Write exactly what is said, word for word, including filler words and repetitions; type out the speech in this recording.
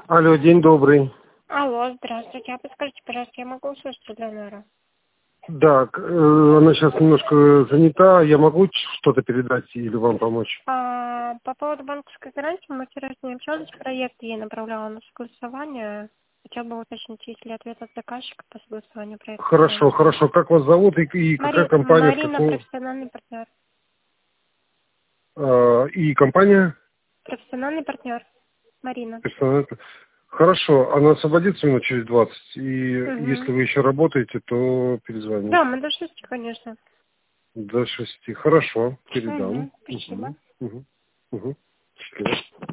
Алло, день добрый. Алло, здравствуйте. А подскажите, пожалуйста, я могу услышать Элеонора? Да, к- э, она сейчас немножко занята. Я могу ч- что-то передать или вам помочь? А, по поводу банковской гарантии мы вчера с ней общались, проект ей направляла на согласование. Хотела бы уточнить, есть ли ответ от заказчика по согласованию проекта. Хорошо, хорошо. Как вас зовут и, и какая Мари... компания, с Марина, какого... профессиональный партнер. а, и компания? Профессиональный партнер. Марина. Персональная. Хорошо, она освободится минут через двадцать. И если Угу. вы еще работаете, то перезвоните. Да, мы до шести, конечно. До шести. Хорошо, передам. Угу, спасибо. Угу, угу, угу. Счастливо.